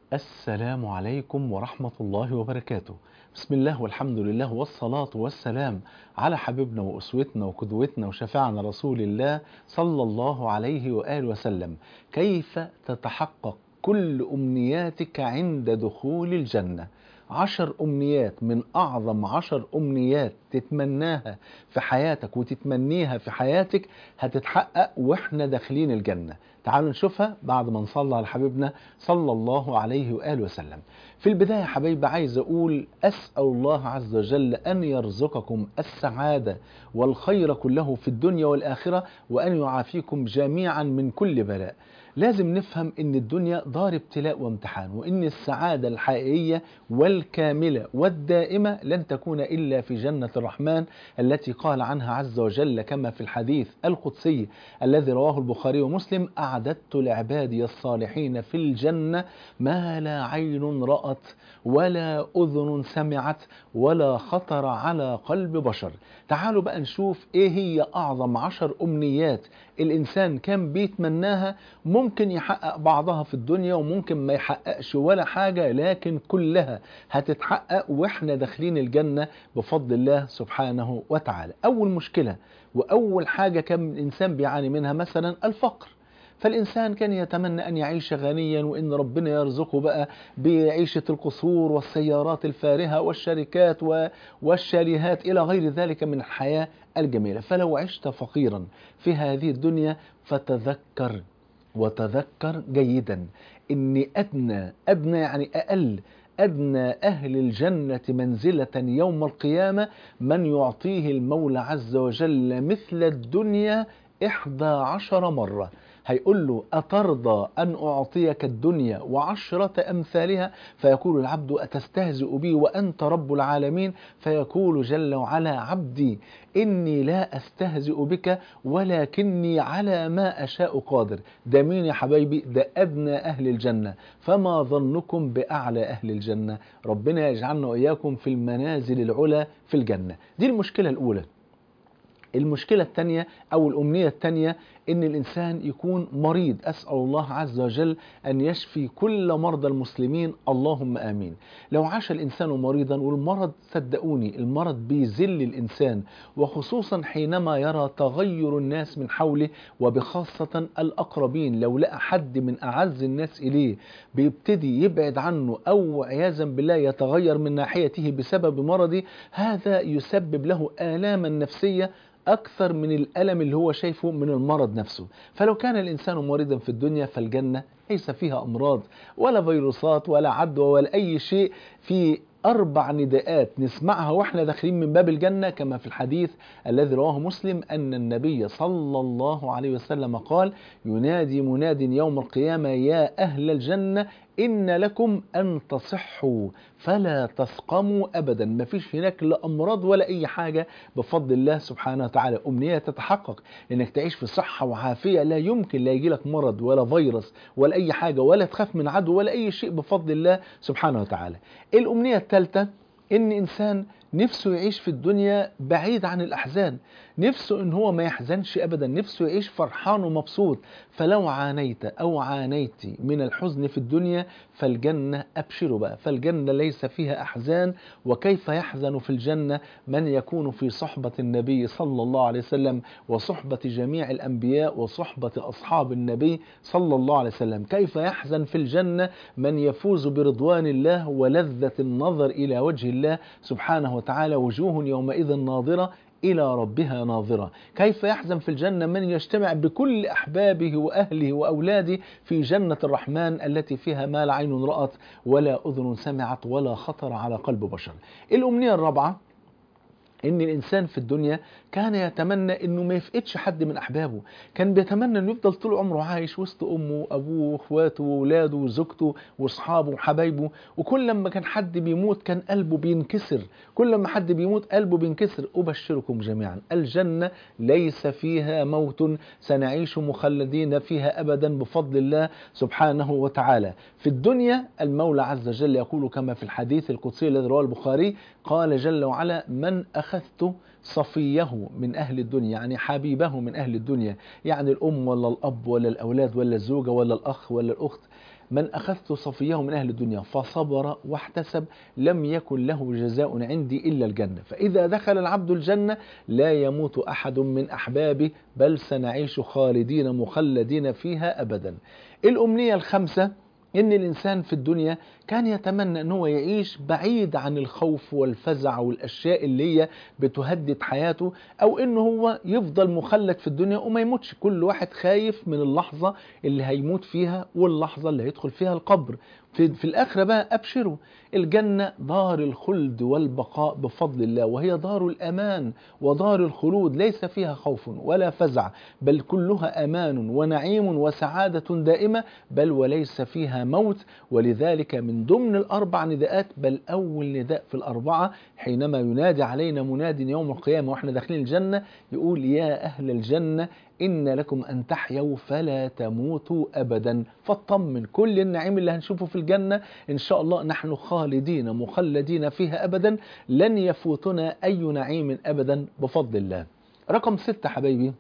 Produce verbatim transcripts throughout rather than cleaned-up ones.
السلام عليكم ورحمة الله وبركاته. بسم الله والحمد لله والصلاة والسلام على حبيبنا وأسوتنا وقدوتنا وشفاعنا رسول الله صلى الله عليه وآله وسلم. كيف تتحقق كل أمنياتك عند دخول الجنة؟ عشر أمنيات من أعظم عشر أمنيات تتمناها في حياتك وتتمنيها في حياتك هتتحقق وإحنا داخلين الجنة. تعالوا نشوفها بعد ما نصلي على حبيبنا صلى الله عليه وآله وسلم. في البداية يا حبايبي عايز أقول أسأل الله عز وجل أن يرزقكم السعادة والخير كله في الدنيا والآخرة، وأن يعافيكم جميعا من كل بلاء. لازم نفهم ان الدنيا دار ابتلاء وامتحان، وان السعادة الحقيقية والكاملة والدائمة لن تكون الا في جنة الرحمن التي قال عنها عز وجل كما في الحديث القدسي الذي رواه البخاري ومسلم: اعددت لعبادي الصالحين في الجنة ما لا عين رأت ولا اذن سمعت ولا خطر على قلب بشر. تعالوا بقى نشوف ايه هي اعظم عشر امنيات الانسان كان بيتمناها. ممكن يحقق بعضها في الدنيا وممكن ما يحققش ولا حاجة، لكن كلها هتتحقق واحنا داخلين الجنة بفضل الله سبحانه وتعالى. اول مشكلة واول حاجة كان الانسان بيعاني منها مثلا الفقر. فالإنسان كان يتمنى أن يعيش غنيا وأن ربنا يرزقه بقى بعيشة القصور والسيارات الفارهة والشركات والشاليهات إلى غير ذلك من الحياة الجميلة. فلو عشت فقيرا في هذه الدنيا فتذكر وتذكر جيدا إن أدنى أدنى يعني أقل أدنى أهل الجنة منزلة يوم القيامة من يعطيه المولى عز وجل مثل الدنيا إحدى عشر مرة. هيقول له: أترضى أن أعطيك الدنيا وعشرة أمثالها؟ فيقول العبد: أتستهزئ بي وأنت رب العالمين؟ فيقول جل وعلا: عبدي إني لا أستهزئ بك ولكني على ما أشاء قادر. ده مين يا حبايبي؟ ده أدنى أهل الجنة. فما ظنكم بأعلى أهل الجنة؟ ربنا يجعلنا وإياكم في المنازل العلى في الجنة. دي المشكلة الأولى. المشكلة الثانية أو الأمنية الثانية إن الإنسان يكون مريض. أسأل الله عز وجل أن يشفي كل مرضى المسلمين، اللهم آمين. لو عاش الإنسان مريضا، والمرض صدقوني المرض بيذل الإنسان، وخصوصا حينما يرى تغير الناس من حوله وبخاصة الأقربين. لو لقى حد من أعز الناس إليه بيبتدي يبعد عنه أو عياذا بالله يتغير من ناحيته بسبب مرضه، هذا يسبب له آلاما نفسية أكثر من الألم اللي هو شايفه من المرض نفسه. فلو كان الإنسان مريضا في الدنيا فالجنة ليس فيها أمراض ولا فيروسات ولا عدوى ولا أي شيء. في أربع نداءات نسمعها وإحنا داخلين من باب الجنة كما في الحديث الذي رواه مسلم أن النبي صلى الله عليه وسلم قال: ينادي مناد يوم القيامة: يا أهل الجنة إن لكم أن تصحوا فلا تسقموا أبدا. ما فيش هناك لا أمراض ولا أي حاجة بفضل الله سبحانه وتعالى. أمنية تتحقق إنك تعيش في صحة وعافية، لا يمكن لا يجي لك مرض ولا فيروس ولا أي حاجة، ولا تخاف من عدو ولا أي شيء بفضل الله سبحانه وتعالى. الأمنية الثالثة إن إنسان نفسه يعيش في الدنيا بعيد عن الأحزان، نفسه إن هو ما يحزنش أبدا، نفسه يعيش فرحان ومبسوط. فلو عانيت أو عانيت من الحزن في الدنيا فالجنة أبشروا بقى، فالجنة ليس فيها أحزان. وكيف يحزن في الجنة من يكون في صحبة النبي صلى الله عليه وسلم وصحبة جميع الأنبياء وصحبة أصحاب النبي صلى الله عليه وسلم؟ كيف يحزن في الجنة من يفوز برضوان الله ولذة النظر إلى وجه الله سبحانه وتعالى، وجوه يومئذ ناظرة إلى ربها ناظرة. كيف يحزن في الجنة من يجتمع بكل أحبابه وأهله وأولاده في جنة الرحمن التي فيها ما لا عين رأت ولا أذن سمعت ولا خطر على قلب بشر. الأمنية الرابعة ان الانسان في الدنيا كان يتمنى انه ما يفقدش حد من احبابه. كان بيتمنى انه يفضل طول عمره عايش وسط امه وابوه واخواته واولاده وزوجته واصحابه وحبايبه. وكل لما كان حد بيموت كان قلبه بينكسر، كل لما حد بيموت قلبه بينكسر. ابشركم جميعا الجنة ليس فيها موت، سنعيش مخلدين فيها ابدا بفضل الله سبحانه وتعالى. في الدنيا المولى عز وجل يقول كما في الحديث القدسي الذي رواه البخاري: قال جل وعلا: من أخذت صفيه من أهل الدنيا، يعني حبيبه من أهل الدنيا، يعني الأم ولا الأب ولا الأولاد ولا الزوجة ولا الأخ ولا الأخت، من أخذت صفيه من أهل الدنيا فصبر واحتسب لم يكن له جزاء عندي إلا الجنة. فإذا دخل العبد الجنة لا يموت أحد من أحبابه بل سنعيش خالدين مخلدين فيها أبدا. الأمنية الخمسة إن الإنسان في الدنيا كان يتمنى أنه يعيش بعيد عن الخوف والفزع والأشياء اللي هي بتهدد حياته، أو أنه هو يفضل مخلد في الدنيا وما يموتش. كل واحد خايف من اللحظة اللي هيموت فيها واللحظة اللي هيدخل فيها القبر. في, في الآخرة بقى أبشروا، الجنة دار الخلد والبقاء بفضل الله، وهي دار الأمان ودار الخلود، ليس فيها خوف ولا فزع، بل كلها أمان ونعيم وسعادة دائمة، بل وليس فيها موت. ولذلك من ضمن الأربع نداءات، بل أول نداء في الأربعة حينما ينادي علينا مناد يوم القيامة وإحنا داخلين الجنة، يقول يا أهل الجنة إن لكم أن تحيوا فلا تموتوا أبدا. فاطمن، كل النعيم اللي هنشوفه في الجنة إن شاء الله نحن خالدين مخلدين فيها أبدا، لن يفوتنا أي نعيم أبدا بفضل الله. رقم ستة حبايبي،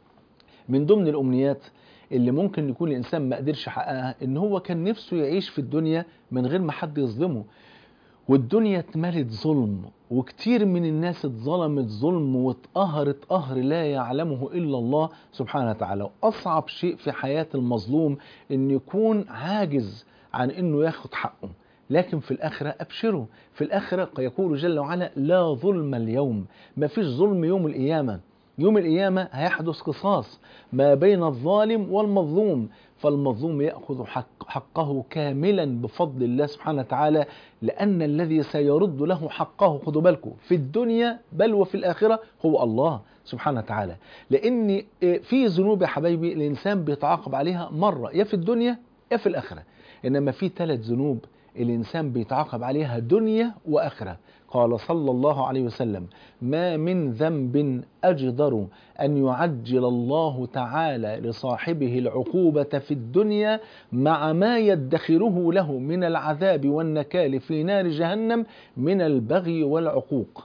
من ضمن الأمنيات اللي ممكن يكون الإنسان ما قدرش يحققها، إن هو كان نفسه يعيش في الدنيا من غير ما حد يظلمه. والدنيا اتملت ظلم، وكتير من الناس اتظلمت ظلم واتقهرت قهر لا يعلمه إلا الله سبحانه وتعالى. وأصعب شيء في حياة المظلوم إن يكون عاجز عن إنه ياخد حقه. لكن في الآخرة أبشروا، في الآخرة يقول جل وعلا لا ظلم اليوم، ما فيش ظلم يوم القيامة. يوم القيامة هيحدث قصاص ما بين الظالم والمظلوم، فالمظلوم يأخذ حق حقه كاملا بفضل الله سبحانه وتعالى، لأن الذي سيرد له حقه، خدوا بالكم، في الدنيا بل وفي الآخرة هو الله سبحانه وتعالى. لأن في ذنوب يا حبايبي الإنسان بيتعاقب عليها مرة، يا في الدنيا يا في الآخرة، إنما في ثلاث ذنوب الإنسان بيتعاقب عليها دنيا وآخرة. قال صلى الله عليه وسلم ما من ذنب أجدر أن يعجل الله تعالى لصاحبه العقوبة في الدنيا مع ما يدخره له من العذاب والنكال في نار جهنم من البغي والعقوق.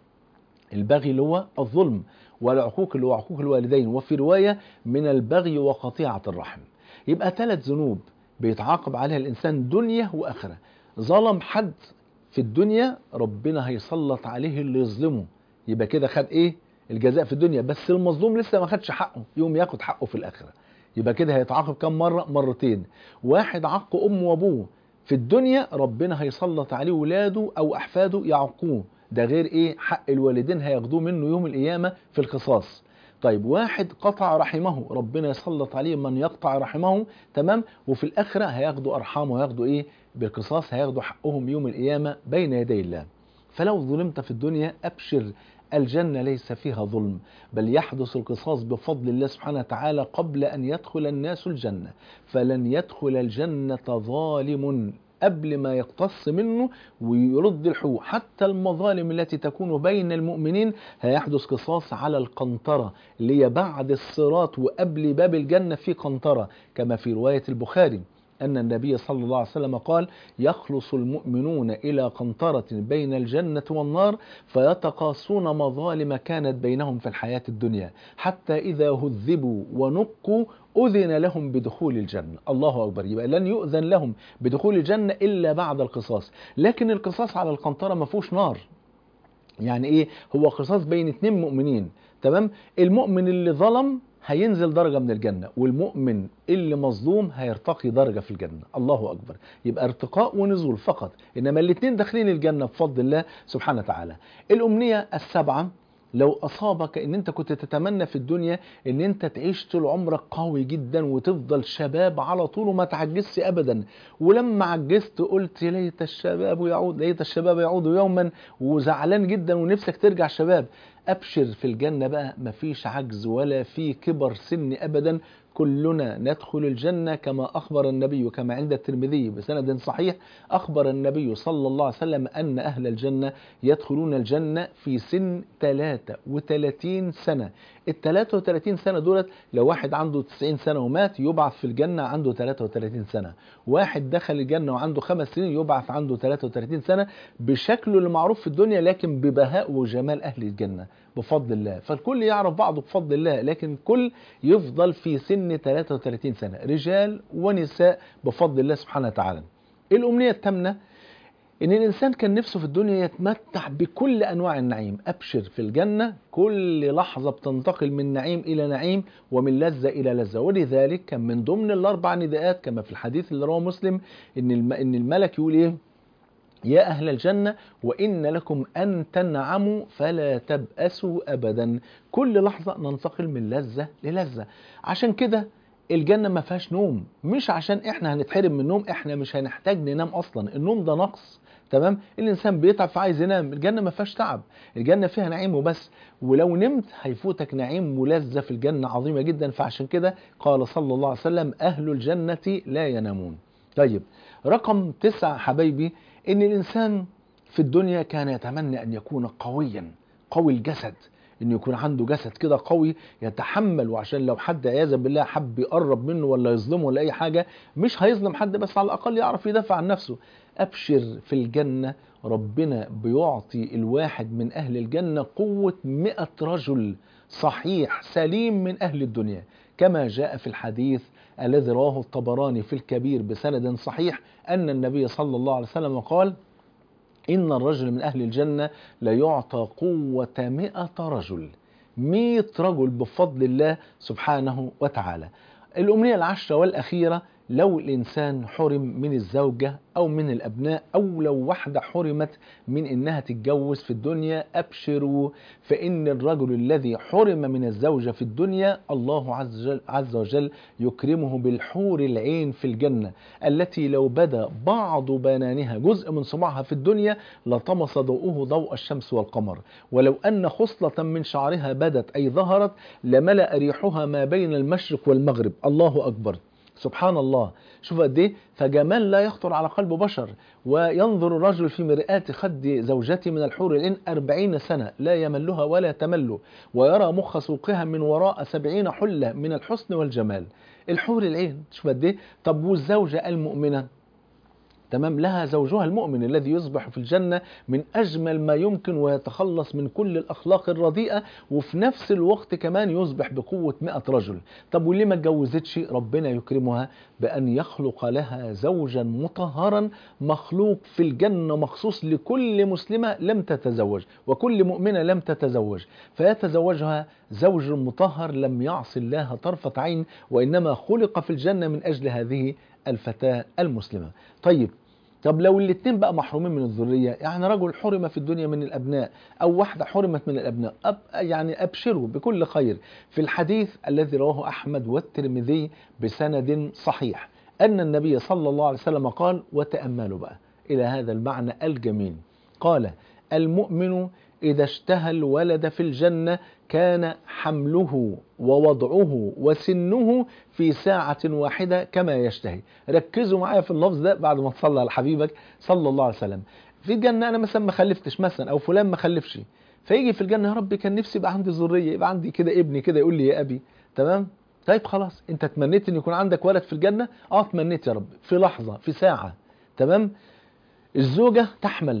البغي اللي هو الظلم، والعقوق اللي هو عقوق الوالدين، وفي رواية من البغي وقطيعة الرحم. يبقى ثلاث ذنوب بيتعاقب عليها الإنسان دنيا وآخرة. ظلم حد في الدنيا ربنا هيسلط عليه اللي يظلمه، يبقى كده خد ايه الجزاء في الدنيا، بس المظلوم لسه ما خدش حقه، يوم ياخد حقه في الآخرة. يبقى كده هيتعاقب كم مرة؟ مرتين. واحد عق أمه وأبوه في الدنيا ربنا هيسلط عليه ولاده أو أحفاده يعقوه، ده غير ايه حق الوالدين هياخدوه منه يوم القيامة في القصاص. طيب واحد قطع رحمه ربنا يسلط عليه من يقطع رحمه، تمام، وفي الآخرة هياخدوا أرحامه وياخدوا ايه بالقصاص، هياخدوا حقهم يوم القيامة بين يدي الله. فلو ظلمت في الدنيا أبشر، الجنة ليس فيها ظلم، بل يحدث القصاص بفضل الله سبحانه وتعالى قبل أن يدخل الناس الجنة. فلن يدخل الجنة ظالم قبل ما يقتص منه ويرد الحقوق. حتى المظالم التي تكون بين المؤمنين هيحدث قصاص على القنطرة اللي هي بعد الصراط وقبل باب الجنة في قنطرة، كما في رواية البخاري أن النبي صلى الله عليه وسلم قال يخلص المؤمنون إلى قنطرة بين الجنة والنار فيتقاصون مظالم كانت بينهم في الحياة الدنيا، حتى إذا هذبوا ونقوا أذن لهم بدخول الجنة. الله أكبر. يبقى لن يؤذن لهم بدخول الجنة إلا بعد القصاص. لكن القصاص على القنطرة ما فيهوش نار. يعني إيه؟ هو قصاص بين اتنين مؤمنين، تمام؟ المؤمن اللي ظلم هينزل درجة من الجنة، والمؤمن اللي مظلوم هيرتقي درجة في الجنة. الله أكبر. يبقى ارتقاء ونزول فقط، إنما الاثنين داخلين الجنة بفضل الله سبحانه وتعالى. الأمنية السبعة، لو أصابك إن أنت كنت تتمنى في الدنيا إن أنت تعيش طول عمرك قوي جدا وتفضل شباب على طول وما تعجزش أبدا، ولما عجزت قلت ليت الشباب يعود، ليت الشباب يعود يوما، وزعلان جدا ونفسك ترجع شباب، أبشر في الجنة بقى مفيش عجز ولا في كبر سن أبدا. كلنا ندخل الجنة كما أخبر النبي، كما عند الترمذي بسند صحيح، أخبر النبي صلى الله عليه وسلم أن أهل الجنة يدخلون الجنة في سن ثلاثة وثلاثين سنة. ال ثلاثة وثلاثين سنة دولت لو واحد عنده تسعين سنة ومات يبعث في الجنة عنده ثلاثة وثلاثين سنة، واحد دخل الجنة وعنده خمس سنين يبعث عنده ثلاثة وثلاثين سنة، بشكله المعروف في الدنيا لكن ببهاء وجمال أهل الجنة. بفضل الله، فالكل يعرف بعضه بفضل الله، لكن الكل يفضل في سن ثلاثة وثلاثين سنة، رجال ونساء بفضل الله سبحانه وتعالى. الأمنية الثامنة إن الإنسان كان نفسه في الدنيا يتمتع بكل أنواع النعيم. أبشر في الجنة كل لحظة بتنتقل من نعيم إلى نعيم ومن لذة إلى لذة. ولذلك كان من ضمن الأربع نداءات كما في الحديث اللي رواه مسلم إن الم- إن الملك يقول إيه؟ يا أهل الجنة وإن لكم أن تنعموا فلا تبأسوا أبدا. كل لحظة ننتقل من لذة للذة. عشان كده الجنة ما فيهاش نوم، مش عشان احنا هنتحرم من النوم، احنا مش هنحتاج ننام اصلا، النوم ده نقص. تمام، الانسان بيتعب فعايز ينام، الجنة ما فيهاش تعب، الجنة فيها نعيم وبس. ولو نمت هيفوتك نعيم ولذة في الجنة عظيمة جدا. فعشان كده قال صلى الله عليه وسلم أهل الجنة لا ينامون. طيب، رقم تسعة حبايبي، ان الانسان في الدنيا كان يتمنى ان يكون قويا، قوي الجسد، انه يكون عنده جسد كده قوي يتحمل، وعشان لو حد عياذا بالله حب يقرب منه ولا يظلمه ولا اي حاجه مش هيظلم حد، بس على الاقل يعرف يدافع عن نفسه. ابشر في الجنه، ربنا بيعطي الواحد من اهل الجنه قوه مئة رجل صحيح سليم من اهل الدنيا، كما جاء في الحديث الذي رواه الطبراني في الكبير بسند صحيح ان النبي صلى الله عليه وسلم قال إن الرجل من أهل الجنة ليعطى قوة مئة رجل، مئة رجل بفضل الله سبحانه وتعالى. الأمنية العشرة والأخيرة، لو الإنسان حرم من الزوجة أو من الأبناء، أو لو واحدة حرمت من إنها تتجوز في الدنيا، أبشروا، فإن الرجل الذي حرم من الزوجة في الدنيا الله عز وجل, عز وجل يكرمه بالحور العين في الجنة، التي لو بدا بعض بنانها جزء من صباعها في الدنيا لطمس ضوءه ضوء الشمس والقمر، ولو أن خصلة من شعرها بدت أي ظهرت لملأ ريحها ما بين المشرق والمغرب. الله أكبر، سبحان الله. شوف قد ايه فجمال لا يخطر على قلب بشر. وينظر الرجل في مرآة خد زوجته من الحور العين أربعين سنة لا يملها ولا تمل، ويرى مخ سوقها من وراء سبعين حلة من الحسن والجمال. الحور العين، شوف قد ايه. طب والزوجة المؤمنة، تمام، لها زوجها المؤمن الذي يصبح في الجنة من أجمل ما يمكن ويتخلص من كل الأخلاق الرديئة، وفي نفس الوقت كمان يصبح بقوة مئة رجل. طب وليه ما اتجوزتش؟ ربنا يكرمها بأن يخلق لها زوجا مطهرا مخلوق في الجنة مخصوص لكل مسلمة لم تتزوج وكل مؤمنة لم تتزوج، فيتزوجها زوج مطهر لم يعص الله طرفة عين، وإنما خلق في الجنة من أجل هذه الفتاة المسلمة. طيب، طب لو الاتنين بقى محرومين من الذرية، يعني رجل حرم في الدنيا من الأبناء أو واحدة حرمت من الأبناء، أب يعني أبشروا بكل خير. في الحديث الذي رواه أحمد والترمذي بسند صحيح أن النبي صلى الله عليه وسلم قال، وتأملوا بقى إلى هذا المعنى الجميل، قال المؤمن إذا اشتهى الولد في الجنة كان حمله ووضعه وسنه في ساعة واحدة كما يشتهي. ركزوا معايا في اللفظ ده بعد ما تصلى على حبيبك صلى الله عليه وسلم. في الجنة أنا مثلا ما خلفتش مثلا، أو فلان ما خلفش، فيجي في الجنة يا رب كان نفسي يبقى عندي ذرية، يبقى عندي كده ابني كده يقول لي يا أبي. تمام، طيب خلاص، أنت تمنيت أن يكون عندك ولد في الجنة؟ آه تمنيت يا رب، في لحظة في ساعة. تمام، الزوجة تحمل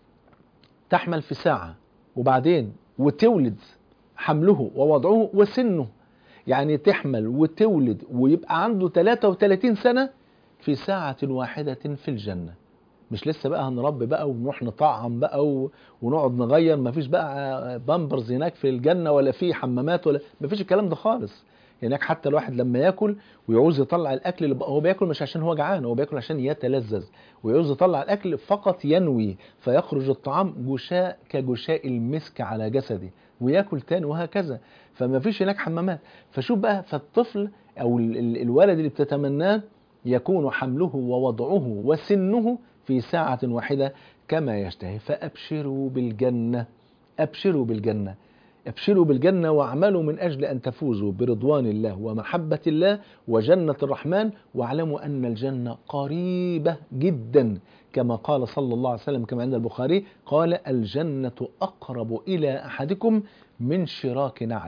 تحمل في ساعة، وبعدين وتولد، حمله ووضعه وسنه، يعني تحمل وتولد ويبقى عنده ثلاثة وثلاثين سنة في ساعة واحدة في الجنة. مش لسه بقى هنربي بقى ونروح نطعم بقى و... ونقعد نغير، مفيش بقى بامبرز هناك في الجنة ولا في حمامات ولا مفيش الكلام ده خالص. هناك حتى الواحد لما ياكل ويعوز يطلع الاكل اللي هو بياكل مش عشان هو جعان، هو بياكل عشان يتلذذ، ويعوز يطلع الاكل فقط ينوي، فيخرج الطعام جشاء كجشاء المسك على جسده وياكل تاني وهكذا. فما فيش هناك حمامات. فشوف بقى، فالطفل او ال- ال- الولد اللي بتتمناه يكون حمله ووضعه وسنه في ساعة واحدة كما يشتهي. فأبشروا بالجنة، أبشروا بالجنة، ابشروا بالجنة واعملوا من أجل أن تفوزوا برضوان الله ومحبة الله وجنة الرحمن، واعلموا أن الجنة قريبة جدا، كما قال صلى الله عليه وسلم كما عند البخاري قال الجنة أقرب إلى أحدكم من شراك نعله.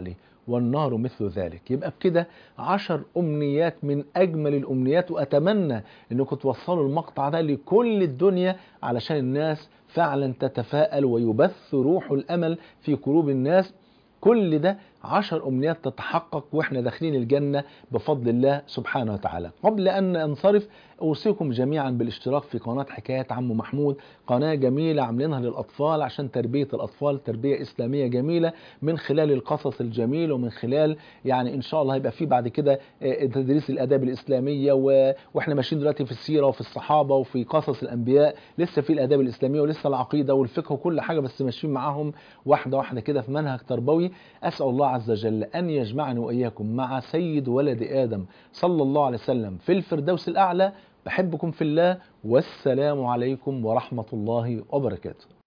والنار مثل ذلك. يبقى بكده عشر أمنيات من أجمل الأمنيات، وأتمنى أنكم توصلوا المقطع ده لكل الدنيا علشان الناس فعلا تتفائل ويبث روح الأمل في قلوب الناس. كل ده عشر أمنيات تتحقق وإحنا داخلين الجنة بفضل الله سبحانه وتعالى. قبل أن أنصرف أوصيكم جميعا بالاشتراك في قناة حكايات عم محمود، قناة جميلة عاملينها للأطفال عشان تربية الأطفال تربية إسلامية جميلة من خلال القصص الجميل، ومن خلال يعني إن شاء الله هيبقى في بعد كده تدريس الآداب الإسلامية، و... وإحنا ماشيين دلوقتي في السيرة وفي الصحابة وفي قصص الأنبياء، لسه في الآداب الإسلامية ولسه العقيدة والفقه وكل حاجة، بس ماشيين معاهم واحدة واحدة كده في منهج تربوي. أسأل الله عز وجل أن يجمعني وإياكم مع سيد ولد آدم صلى الله عليه وسلم في الفردوس الأعلى. بحبكم في الله، والسلام عليكم ورحمة الله وبركاته.